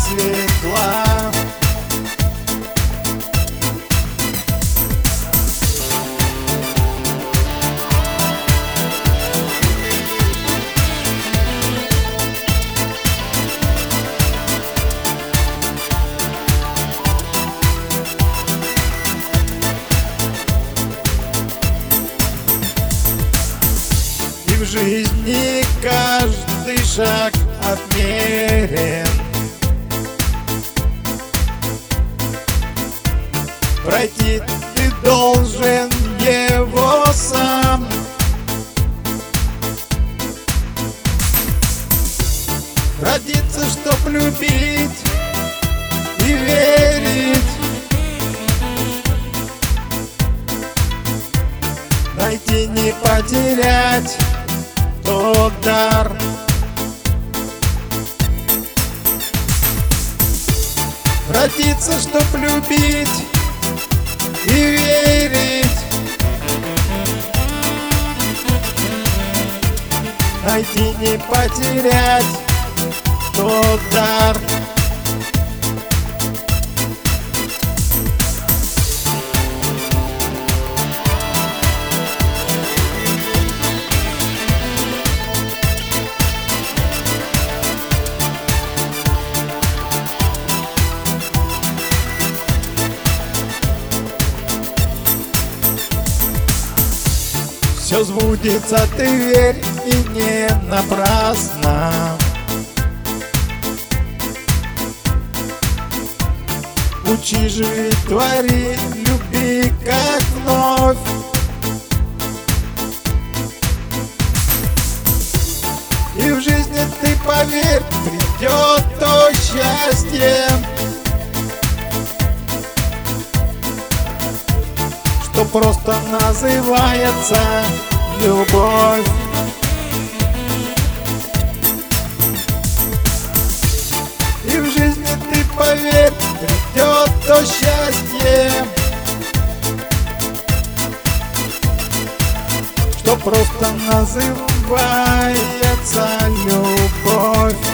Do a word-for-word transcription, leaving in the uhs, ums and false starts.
светла. В жизни каждый шаг отмерен, пройти ты должен его сам. Родиться, чтоб любить и верить, найти, не потерять тот дар. Родиться, чтоб любить и верить, найти, не потерять тот дар. Все сбудется, ты верь, и не напрасно. Учи, живи, твори, люби, как вновь. И в жизни ты, поверь, придет то счастье, что просто называется любовь. И в жизни ты, поверь, придет то счастье, что просто называется любовь.